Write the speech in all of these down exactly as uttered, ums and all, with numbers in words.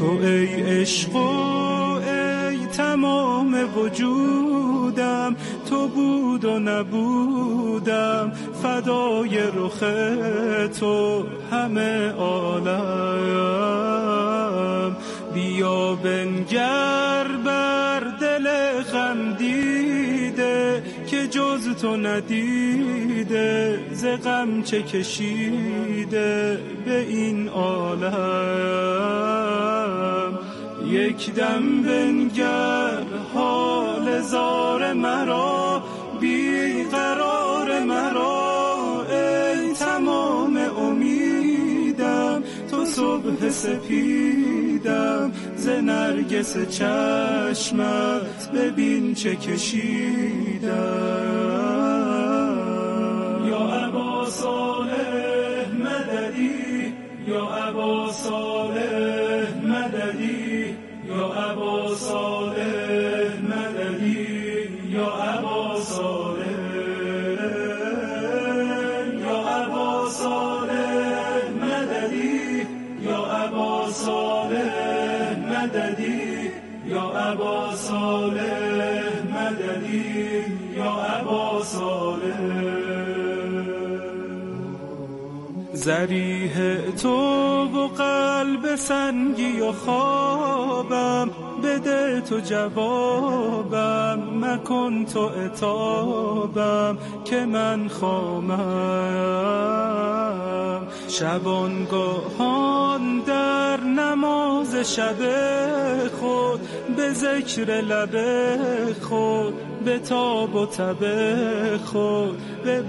تو ای عشق و ای تمام وجودم، تو بود و نبودم فدای رخ تو همه عالم. بیا بنگر بر دل غم دیده که جز تو ندیده، ز غم چه کشیده به این عالم. یک دم بنگر حال زار مرا، بی قرار مرا، ای تمام امیدم، تو صبح سپیدم، ز نرگس چشمت ببین چه کشیدم. یا ابا صالح مددی، یا ابا صالح مددی، یا ابا صالح مددی، یا ابا صالح، یا ابا صالح مددی، یا ابا صالح مددی، یا ابا صالح مددی، یا ابا صالح. ذریح تو و قلب سنگی و خوابم، بده تو جوابم، مکن تو عتابم که من خامم. شبانگاهان در نماز شب خود، به ذکر لب خود، به تاب و تب خود، به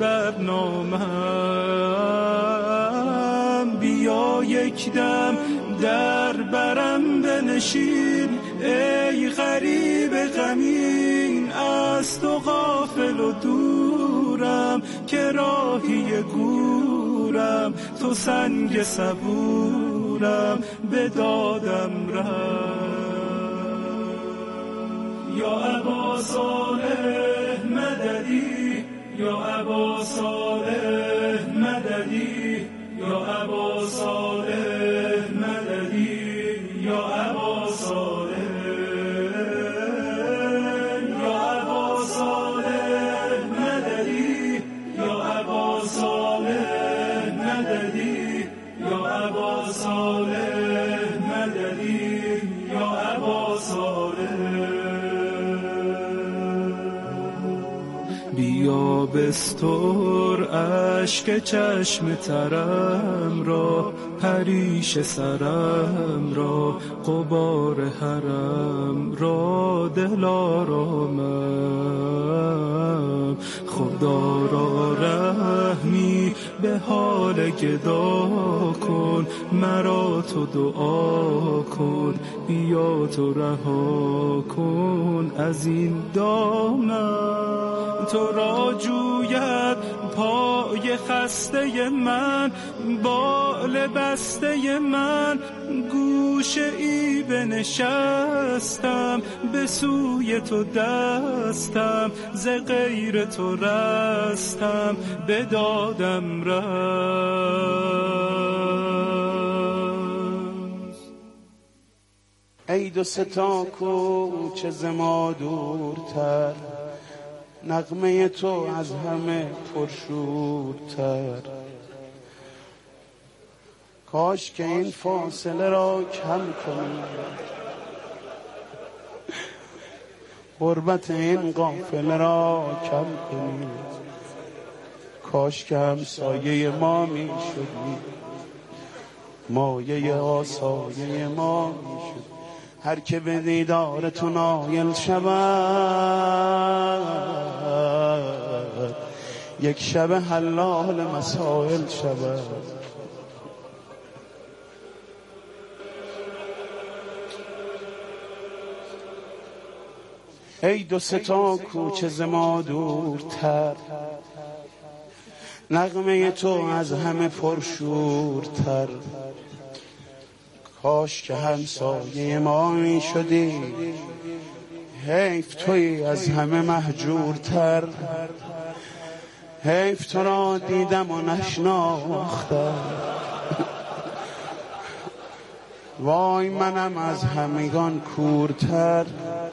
برنامم. بیا یک دم در برم بنشین، ای غریب غمین، از تو غافل و دورم، که راهی گورم، تو سنگ صبورم، به دادم رم. یا ابا صالح مددی، یا ابا صالح مددی، یا ابا صالح مددی، یا ابا صالح، یا ابا صالح مددی، یا ابا صالح مددی، یا ابا صالح مددی، یا ابا صالح. بیا بستر اشک چشم ترم را، پریش سرم را، غبار حرم را، دلارامم. خدا را رحمی به حال گدا کن، مرا تو دعا کن، بیا تو رها کن از این دامن. تو را جوید پای خسته من، بال بسته من، گوشه ای بنشستم، به سوی تو دستم، ز غیر تو رستم، به دادم رست. ای دو ستا کوچه ز ما دورتر، نغمه تو از همه پرشورتر. کاش که این فاصله را کم کنی، غربت این قافله را کم کنی. کاش که همسایه ما می شدی، مایه آسایه ما می شدی. هر که به دیدار تو نایل شود، یک شب حلال مسائل شود. ای دو ستا کوچه ز ما دورتر، نغمه تو از همه پرشورتر. کاش که همسایه ما می شدی، حیف توی از همه مهجورتر. حیف تو را دیدم و نشناختم، وای منم از همگان کورتر،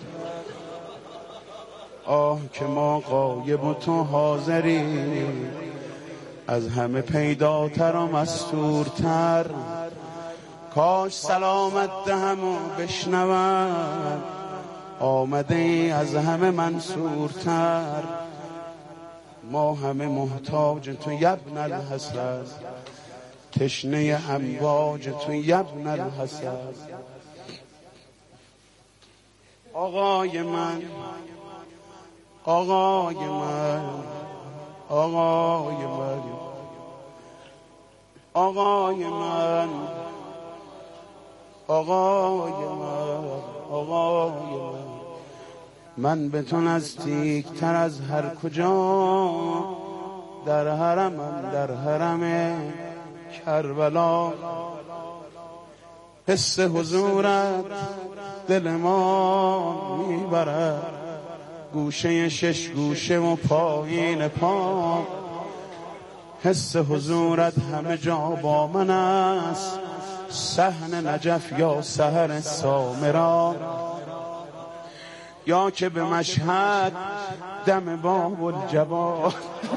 آه که ما غایب و تو حاضری، از همه پیداتر و مستورتر. کاش سلامت دهم و بشنوم، آمده ای از همه منصورتر. ما همه محتاج تو یبن الحسن، تشنه امواج تو یبن الحسن. آقای من، آقای من، آقای من، آقای من، آقای من، آقای من. من به تو نزدیکتر از هر کجا، در حرمم، در حرم کربلا. حس حضورت دل ما میبرد، گوشه شش گوشه و پایین پا. حس حضورت همه جا با من است، صحن نجف یا سحر سامرا، یا که به مشهد دم باب الجبال،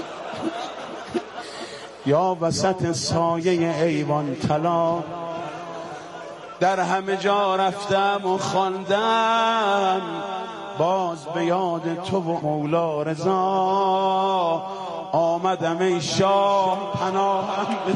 یا وسط سایه ایوان طلا. در همه جا رفتم و خواندم، باز به یاد تو و مولا رضا آمدم ای شاه پناهم بده.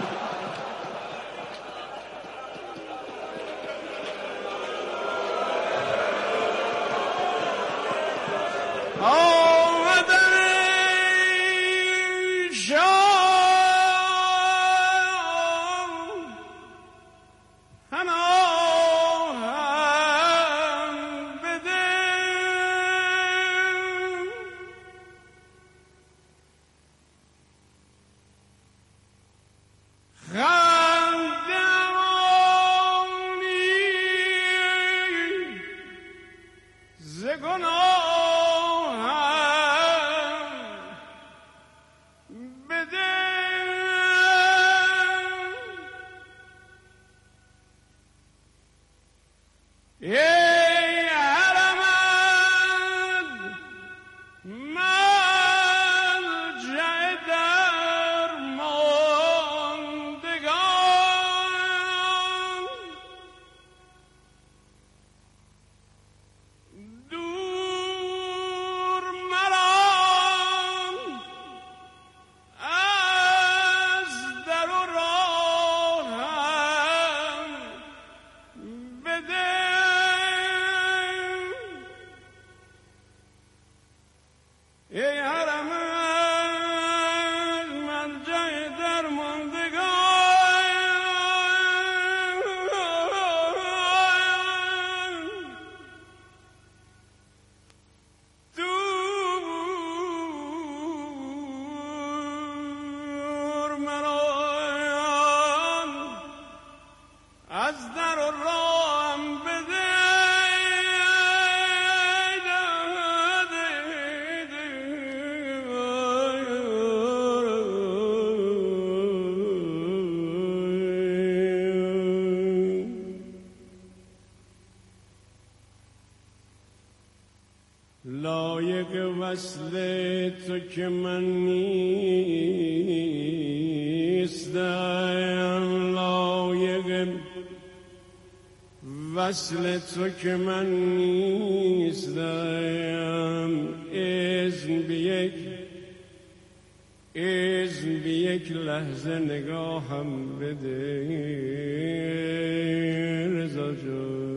لایق وصل تو که من نیستم، لایق وصل تو که من نیستم. اذن به یک اذن به یک لحظه نگاهم بده رضا جان.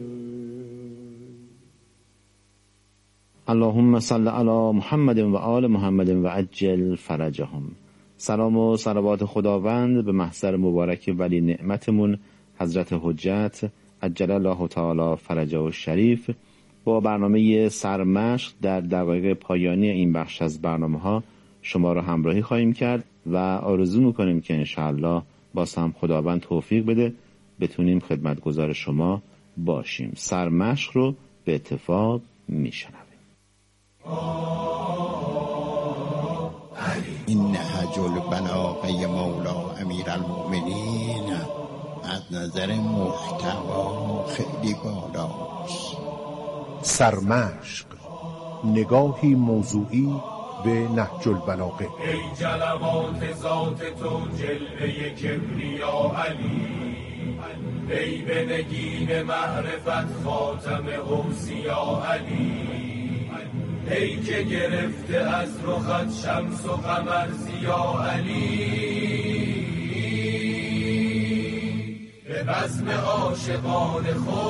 اللهم صل علی محمد و آل محمد و عجل فرجهم. سلام و صلوات خداوند به محضر مبارک ولی نعمتمون حضرت حجت عجل الله تعالی فرجه و شریف. با برنامه سرمشق در دقایق پایانی این بخش از برنامه ها شما را همراهی خواهیم کرد و آرزو میکنیم که انشاءالله باز هم خداوند توفیق بده بتونیم خدمتگزار شما باشیم. سرمشق رو به اتفاق میشنویم. این نهج البلاغه مولا امیر المؤمنین از نظر محتوا خیلی بالاست. سرمشق، نگاهی موضوعی به نهج البلاغه. ای جلوات ذات تو جلوه کبریا علی، ای به نگین معرفت خاتم اوصیا علی، ای که گرفته از رخت شمس و قمر ضیا علی، به بزم عاشقان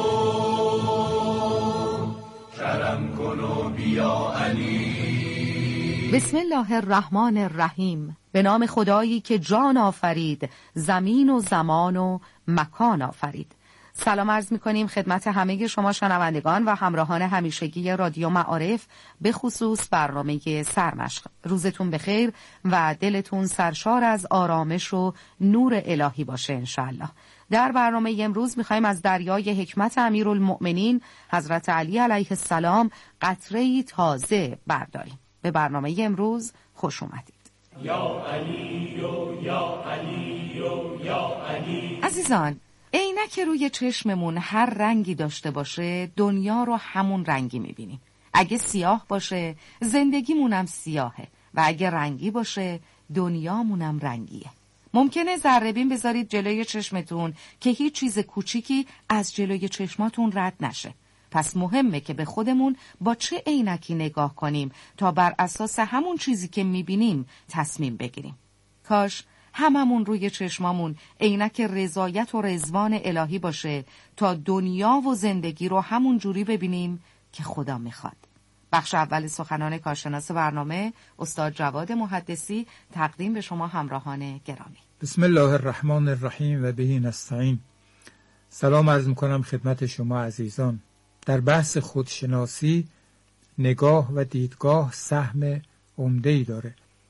خود کرم کن و بیا علی. بسم الله الرحمن الرحیم. به نام خدایی که جان آفرید، زمین و زمان و مکان آفرید. سلام عرض می کنیم خدمت همه شما شنوندگان و همراهان همیشگی رادیو معارف، به خصوص برنامه سرمشق. روزتون بخیر و دلتون سرشار از آرامش و نور الهی باشه انشالله. در برنامه امروز می‌خوایم از دریای حکمت امیرالمؤمنین حضرت علی علیه السلام قطره‌ای تازه برداریم. به برنامه امروز خوش اومدید. یا علی و یا علی و یا علی. عزیزان، عینک روی چشممون هر رنگی داشته باشه دنیا رو همون رنگی می‌بینیم. اگه سیاه باشه زندگیمونم سیاهه و اگه رنگی باشه دنیامونم رنگیه. ممکنه ذره‌بین بذارید جلوی چشمتون که هیچ چیز کوچیکی از جلوی چشماتون رد نشه. پس مهمه که به خودمون با چه عینکی نگاه کنیم تا بر اساس همون چیزی که میبینیم تصمیم بگیریم. کاش هممون روی چشمامون عینک رضایت و رضوان الهی باشه تا دنیا و زندگی رو همون جوری ببینیم که خدا میخواد. بخش اول سخنان کارشناس برنامه استاد جواد محدثی تقدیم به شما همراهان گرامی. بسم الله الرحمن الرحیم و بهی نستعین. سلام عرض میکنم خدمت شما عزیزان. در بحث خودشناسی نگاه و دیدگاه سهم عمده‌ای داره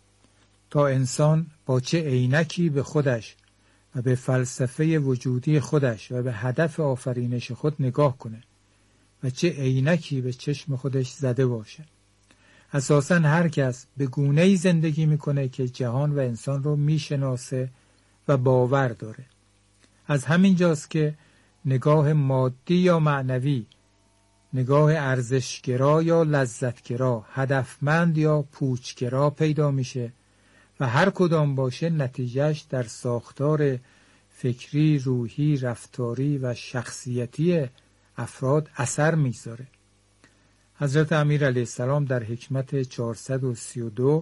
تا انسان با چه عینکی به خودش و به فلسفه وجودی خودش و به هدف آفرینش خود نگاه کنه و چه عینکی به چشم خودش زده باشه. اساساً هر کس به گونه‌ای زندگی میکنه که جهان و انسان رو میشناسه و باور داره. از همین جاست که نگاه مادی یا معنوی، نگاه ارزشگرا یا لذتگرا، هدفمند یا پوچگرا پیدا میشه و هر کدام باشه نتیجهش در ساختار فکری، روحی، رفتاری و شخصیتی افراد اثر میگذاره. حضرت امیر علیه السلام در حکمت چهارصد و سی و دو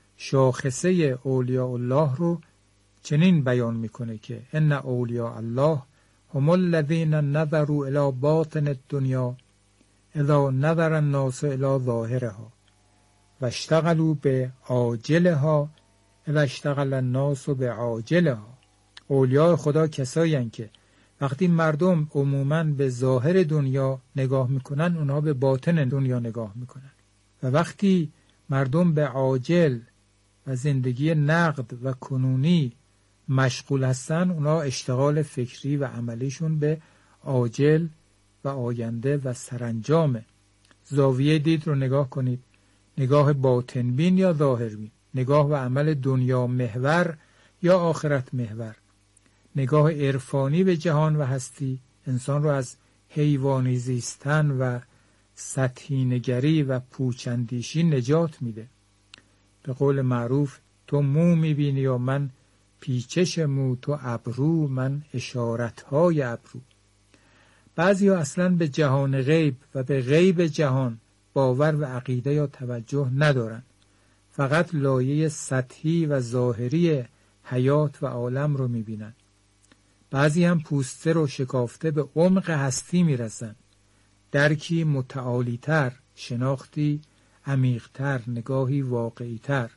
شاخصه اولیاء الله رو چنین بیان میکنه که ان اولیاء الله هم الذین نظروا الی باطن الدنیا اذا نظر الناس الی ظاهرها و اشتغلوا به عاجلها اذا اشتغل الناس به عاجلها. اولیاء خدا کسایی هستند که وقتی مردم عموماً به ظاهر دنیا نگاه میکنن، اونها به باطن دنیا نگاه میکنن و وقتی مردم به عاجل و زندگی نقد و کنونی مشغول هستن، اونها اشتغال فکری و عملیشون به عاجل و آینده و سرانجامه. زاویه دید رو نگاه کنید، نگاه باطن بین یا ظاهر بین، نگاه و عمل دنیا محور یا آخرت محور. نگاه عرفانی به جهان و هستی انسان رو از حیوانی زیستن و سطحی نگری و پوچندیشی نجات میده. به قول معروف تو مو میبینی و من پیچش مو، تو ابرو من اشارتهای ابرو. بعضی ها اصلا به جهان غیب و به غیب جهان باور و عقیده یا توجه ندارن، فقط لایه سطحی و ظاهری حیات و عالم رو میبینن. بعضی هم پوسته رو شکافته به عمق هستی میرسن، درکی متعالی‌تر، شناختی عمیق‌تر، نگاهی واقعی‌تر.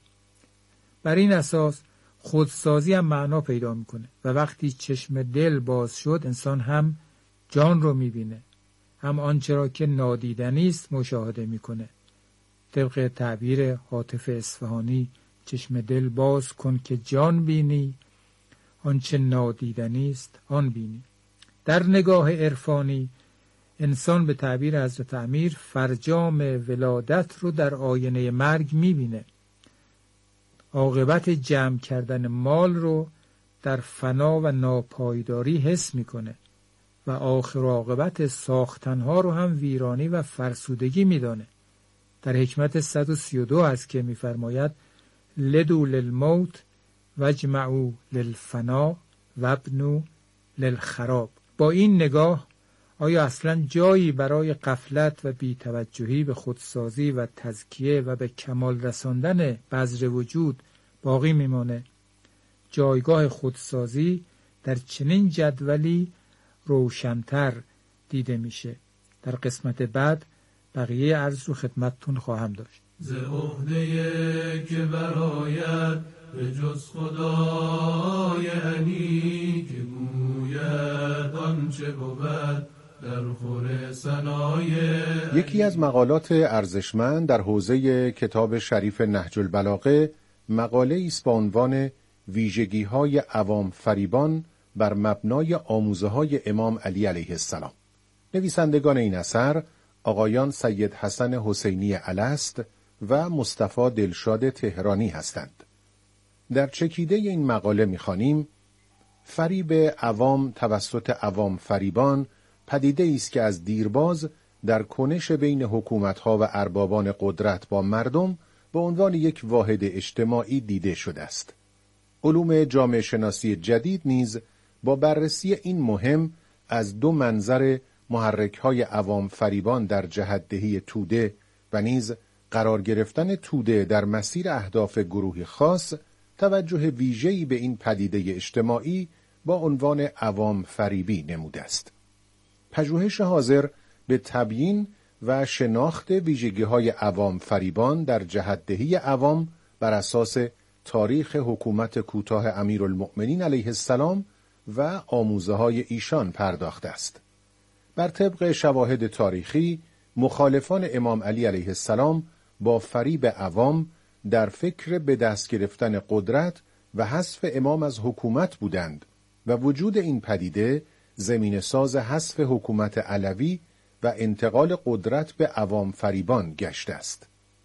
بر این اساس خودسازی هم معنا پیدا میکنه و وقتی چشم دل باز شد انسان هم جان رو میبینه، هم آنچه را که نادیدنی است مشاهده میکنه. طبق تعبیر حاطف اصفهانی چشم دل باز کن که جان بینی، آنچه نادیدنی است آن بینی. در نگاه عرفانی انسان به تعبیر حضرت امیر فرجام ولادت رو در آینه مرگ میبینه. عاقبت جمع کردن مال رو در فنا و ناپایداری حس میکنه و آخر عاقبت ساختنها رو هم ویرانی و فرسودگی میدانه. در حکمت صد و سی و دو هست که میفرماید لدو للموت وجمعو للفنا وابنو للخراب. با این نگاه آیا اصلا جایی برای غفلت و بی‌توجهی به خودسازی و تزکیه و به کمال رساندن بذر وجود باقی میمانه؟ جایگاه خودسازی در چنین جدولی روشن‌تر دیده میشه. در قسمت بعد بقیه عرض رو خدمتتون خواهم داشت. ز عهده که برایت به جز خدای علی که گوید آنچه بود در خور ثنای. یکی از مقالات ارزشمند در حوزه کتاب شریف نهج البلاغه مقاله است با عنوان ویژگی‌های عوام فریبان بر مبنای آموزه‌های امام علی علیه السلام. نویسندگان این اثر آقایان سید حسن حسینی الست و مصطفی دلشاد تهرانی هستند. در چکیده این مقاله می‌خوانیم فریب عوام توسط عوام فریبان پدیده است که از دیرباز در کنش بین حکومت‌ها و اربابان قدرت با مردم به عنوان یک واحد اجتماعی دیده شده است. علوم جامعه شناسی جدید نیز با بررسی این مهم از دو منظر محرک‌های عوام فریبان در جهت‌دهی توده و نیز قرار گرفتن توده در مسیر اهداف گروهی خاص توجه ویژه‌ای به این پدیده اجتماعی با عنوان عوام فریبی نموده است. پژوهش حاضر به تبیین و شناخت ویژگی‌های عوام فریبان در جهت‌دهی عوام بر اساس تاریخ حکومت کوتاه امیرالمؤمنین علیه السلام و آموزه‌های ایشان پرداخته است. بر طبق شواهد تاریخی، مخالفان امام علی علیه السلام با فریب عوام در فکر به دست گرفتن قدرت و حذف امام از حکومت بودند و وجود این پدیده زمین ساز حذف حکومت علوی و انتقال قدرت به عوام فریبان گشته است.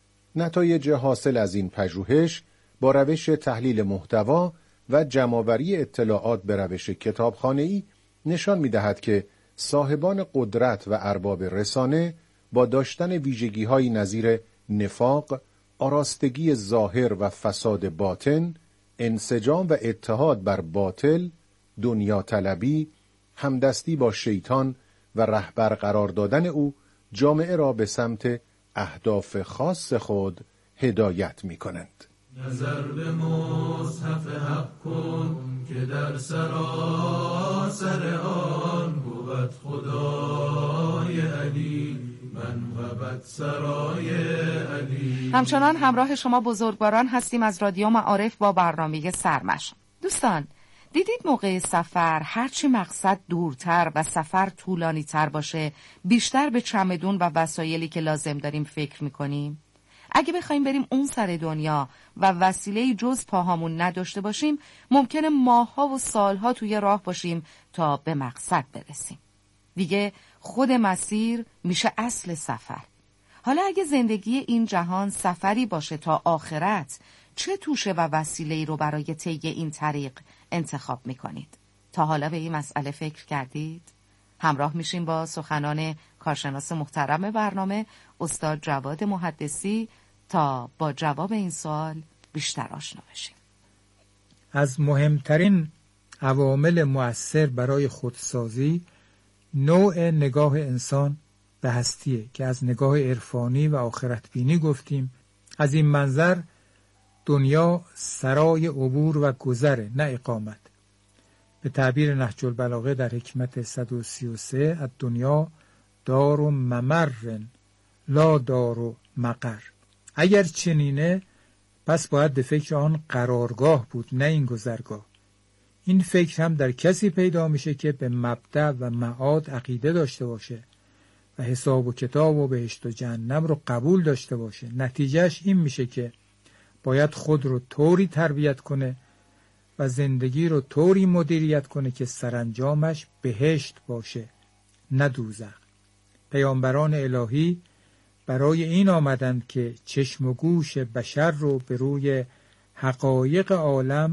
نتایج حاصل از این پژوهش با روش تحلیل محتوا و جمع‌آوری اطلاعات به روش کتابخانه‌ای نشان می‌دهد که صاحبان قدرت و ارباب رسانه با داشتن ویژگی‌هایی نظیر نفاق، آراستگی ظاهر و فساد باطن، انسجام و اتحاد بر باطل، دنیا طلبی، همدستی با شیطان و رهبر قرار دادن او جامعه را به سمت اهداف خاص خود هدایت می‌کنند. نظر به مصحف حق کن که در سراسر آن بود خدای علی من و سرای علی. همچنان همراه شما بزرگواران هستیم از رادیو معارف با برنامه سرمشق. دوستان دیدید موقع سفر هرچی مقصد دورتر و سفر طولانی تر باشه بیشتر به چمدون و وسایلی که لازم داریم فکر میکنیم؟ اگه بخوایم بریم اون سر دنیا و وسیله جز پاهامون نداشته باشیم ممکنه ماه‌ها و سال‌ها توی راه باشیم تا به مقصد برسیم. دیگه خود مسیر میشه اصل سفر. حالا اگه زندگی این جهان سفری باشه تا آخرت چه توشه و وسیله‌ای رو برای طی این طریق انتخاب میکنید؟ تا حالا به این مسئله فکر کردید؟ همراه میشیم با سخنان کارشناس محترم برنامه استاد جواد محدثی تا با جواب این سوال بیشتر آشنا بشیم. از مهمترین عوامل مؤثر برای خودسازی نوع نگاه انسان به هستیه که از نگاه عرفانی و آخرت بینی گفتیم. از این منظر دنیا سرای عبور و گذره نه اقامت. به تعبیر نهج البلاغه در حکمت صد و سی و سه از دنیا دار و ممرن لا دار و مقر. اگر چنینه پس باید به فکر آن قرارگاه بود نه این گذرگاه. این فکر هم در کسی پیدا میشه که به مبدأ و معاد عقیده داشته باشه و حساب و کتاب و بهشت و جهنم رو قبول داشته باشه. نتیجهش این میشه که باید خود رو طوری تربیت کنه و زندگی رو طوری مدیریت کنه که سرانجامش بهشت باشه نه دوزخ. پیامبران الهی برای این آمدند که چشم و گوش بشر رو به روی حقایق عالم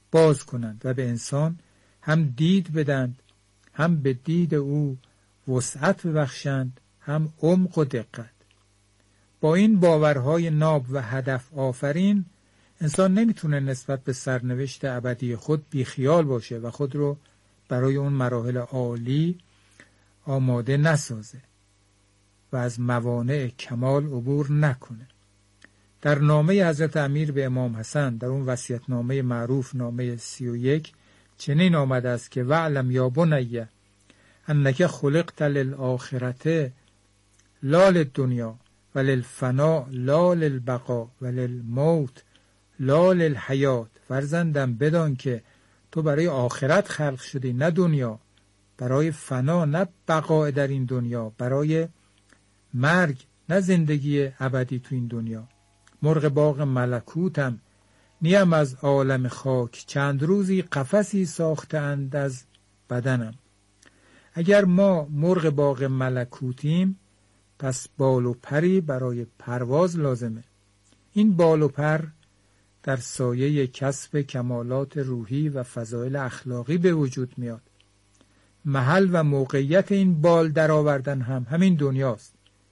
باز کنند و به انسان هم دید بدند، هم به دید او وسعت ببخشند، هم عمق و دقت. با این باورهای ناب و هدف آفرین انسان نمیتونه نسبت به سرنوشت ابدی خود بیخیال باشه و خود رو برای اون مراحل عالی آماده نسازه و از موانع کمال عبور نکنه. در نامه حضرت امیر به امام حسن، در اون وصیت‌نامه معروف نامه سی و یک، چنین آمده است که وعلم یا بنی انک خلقت للآخرة لا للدنیا و للفنا لا للبقا و للموت لا للحیات. فرزندم بدان که تو برای آخرت خلق شدی، نه دنیا، برای فنا نه بقا در این دنیا، برای مرگ نه زندگی ابدی تو این دنیا. مرغ باغ ملکوتم، نیم از عالم خاک، چند روزی قفسی ساختند از بدنم. اگر ما مرغ باغ ملکوتیم پس بال و پری برای پرواز لازمه. این بال و پر در سایه کسب کمالات روحی و فضایل اخلاقی به وجود میاد. محل و موقعیت این بال در آوردن هم همین دنیاست.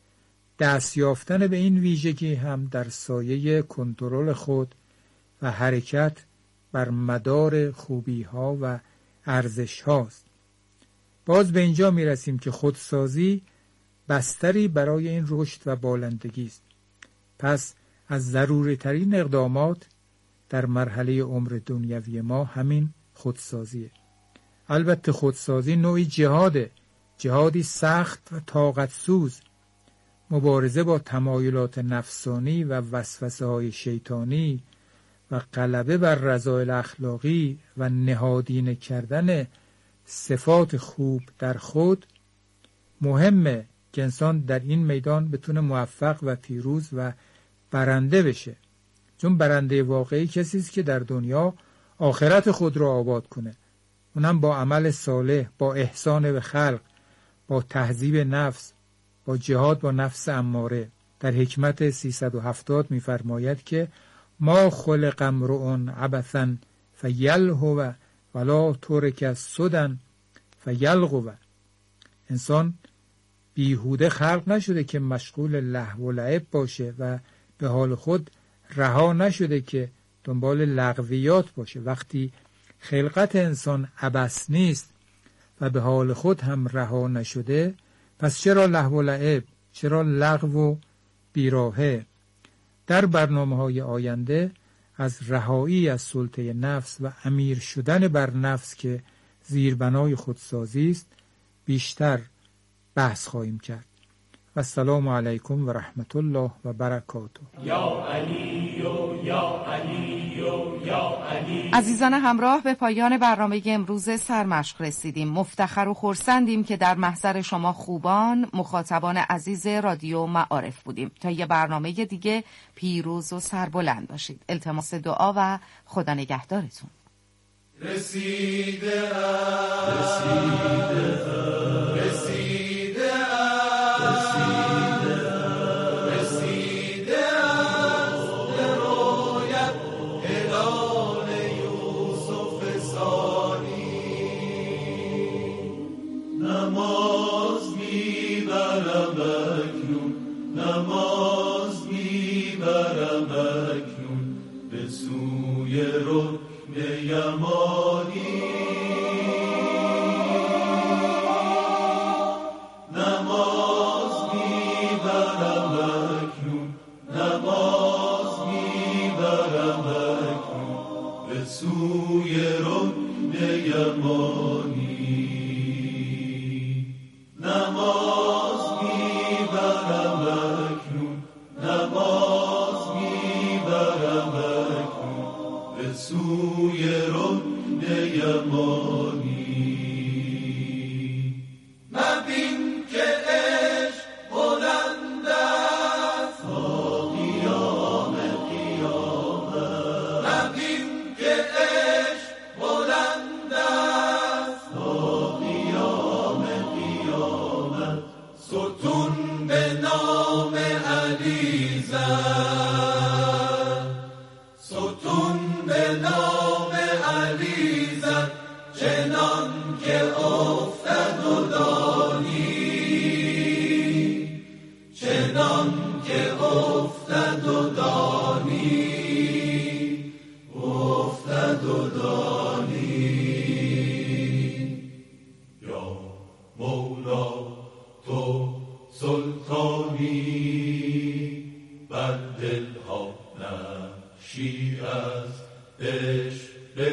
دست یافتن به این ویژگی هم در سایه کنترل خود و حرکت بر مدار خوبی ها و ارزش هاست. باز به اینجا می رسیم که خودسازی بستری برای این رشد و بالندگی است. پس از ضروری ترین اقدامات در مرحله عمر دنیوی ما همین خودسازیه. البته خودسازی نوعی جهاده، جهادی سخت و طاقت سوز. مبارزه با تمایلات نفسانی و وسوسه های شیطانی و غلبه بر رذایل اخلاقی و نهادینه کردن صفات خوب در خود مهمه که انسان در این میدان بتونه موفق و پیروز و برنده بشه. چون برنده واقعی کسی است که در دنیا آخرت خود را آباد کنه، اونم با عمل صالح، با احسان به خلق، با تهذیب نفس، با جهاد با نفس اماره. در حکمت سیصد و هفتاد می‌فرماید که ما خلق امرؤ عبثا فیلهو ولا ترک سدى فیلغو. انسان بیهوده خلق نشده که مشغول لهو و لعب باشه و به حال خود رها نشده که دنبال لغویات باشه. وقتی خلقت انسان عبث نیست و به حال خود هم رها نشده، پس چرا لهو و لعب؟ چرا لغو و بیراهه؟ در برنامه‌های آینده از رهایی از سلطه نفس و امیر شدن بر نفس که زیربنای خودسازی است بیشتر بحث خواهیم کرد. و السلام علیکم و رحمت الله و برکاته. یا علی و یا علی و یا علی. عزیزان همراه، به پایان برنامه امروز سرمشق رسیدیم. مفتخر و خرسندیم که در محضر شما خوبان، مخاطبان عزیز رادیو معارف بودیم. تا یه برنامه دیگه پیروز و سربلند باشید. التماس دعا و خدا نگهدارتون. رسیده رسیده ستون به نام علی خیزد چنان که افتد و دانی، چنان که افتد و دانی، افتد و دانی. یا مولا تو سلطانی، بر دلها نقشی از عشق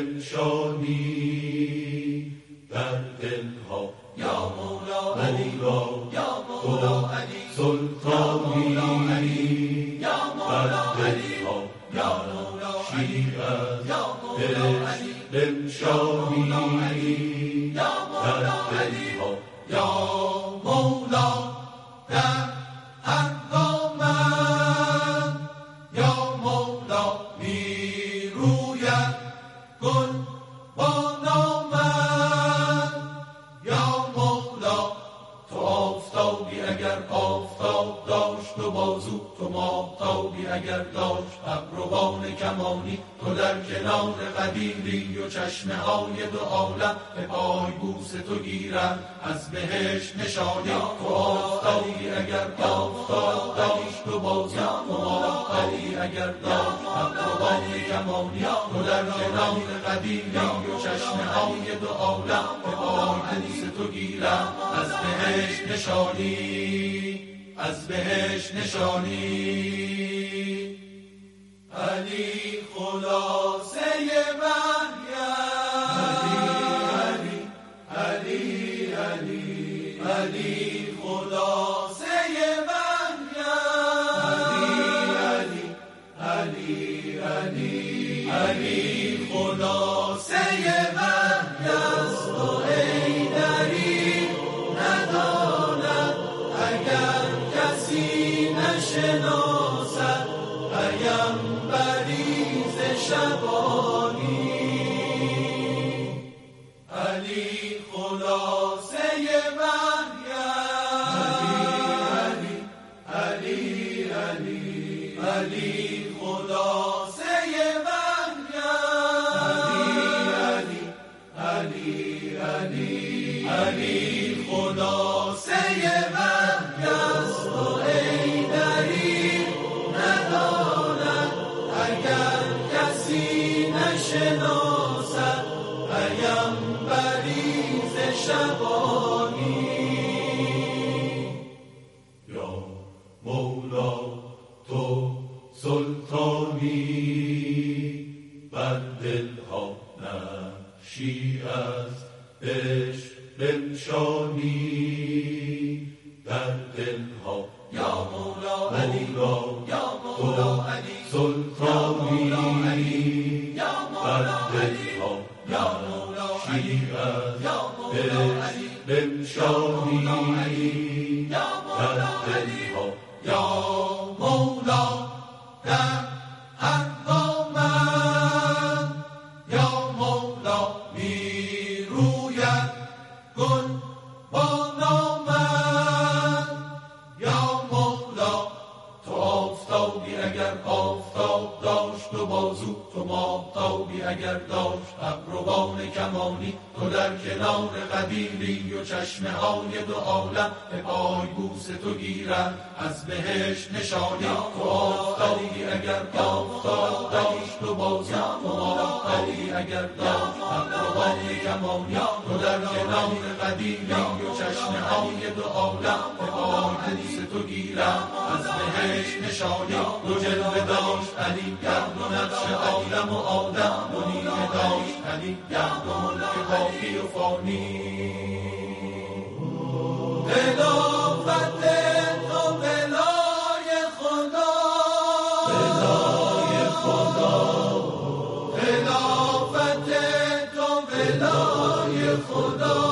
بنشانی، در دلها یا مولا علی، یا مولا علی سلطانی، یا مولا علی، یا مولا علی، یا مولا علی بنشانی، یا مولا علی، یا مولا در هنگام من، یا مولا میروید گل با نامن، یا مولا تو آفتابی اگر آفتاب داشت و بازو، تو ماهتابی اگر داشت ابروان کمانی، تو در کنار قدیری و چشمه های دو عالم به پای بوس تو گیرم از بهشت نشانی. تو آفتابی اگر آفتاب داشت و بازو، تو ماهتابی اگر داشت ابروان کمانی، تو در کنار قدیری و چشمه های دو عالم به پای بوس تو گیرم از بهشت نشانی، از بهشت نشانی. علی خلاصه وحیم، علی علی علی علی خلاصه وحیم، علی علی علی علی خلاصه وحیم است و حیدری نداند اگر کسی نشناسد پیامبری ز شبانی. علی خلاصه وحیم، علی علی علی خلاصه وحیم، علی علی علی خلاصه وحی است و حیدری نداند اگر کسی نشناسد پیامبری ز شبانی. یا مولا تو سلطانی، بر دلها نقشی از عشق بنشانی، در دلها یا مولا علی، یا مولا علی سلطانی، بر دلها یا مولا علی، یا مولا علی بنشانی، یا مولا علی، یا مولا در هنگام من، یا مولا میروید گل با نامن، یا مولا تو آفتابی اگر آفتاب داشت و بازو، تو ماهتابی اگر داشت ابروان کمانی، تو در کنار قدیری و چشمه های دو عالم به پای بوس تو گیرم از بهشت نشانی. تو آفتابی اگر آفتاب داشت و بازو، تو ماهتابی اگر داشت ابروان کمانی، تو در کنار قدیری و چشمه های دو عالم به پای بوس تو گیرم از بهشت نشانی. دو جلوه داشت علی گرد و نقش عالم و آدم، دو نیمه داشت علی گرد و ملک باقی و فانی. خلافت تو بلای خدا، بلای خدا، خلافت تو بلای خدا،